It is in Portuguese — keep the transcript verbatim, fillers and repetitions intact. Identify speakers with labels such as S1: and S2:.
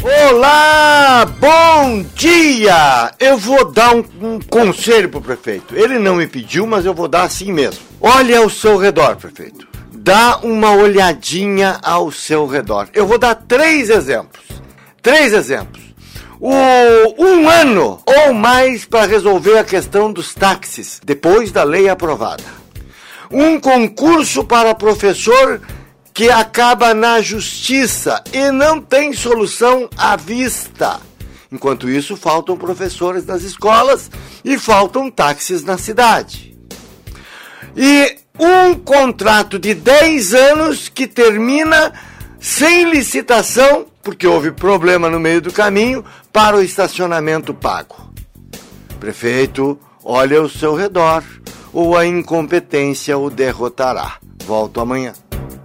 S1: Olá, bom dia! Eu vou dar um, um conselho pro prefeito. Ele não me pediu, mas eu vou dar assim mesmo. Olhe ao seu redor, prefeito. Dá uma olhadinha ao seu redor. Eu vou dar três exemplos. Três exemplos. O, um ano ou mais para resolver a questão dos táxis, depois da lei aprovada. Um concurso para professor que acaba na justiça e não tem solução à vista. Enquanto isso, faltam professores nas escolas e faltam táxis na cidade. E um contrato de dez anos que termina sem licitação, porque houve problema no meio do caminho, para o estacionamento pago. Prefeito, olhe ao seu redor, ou a incompetência o derrotará. Volto amanhã.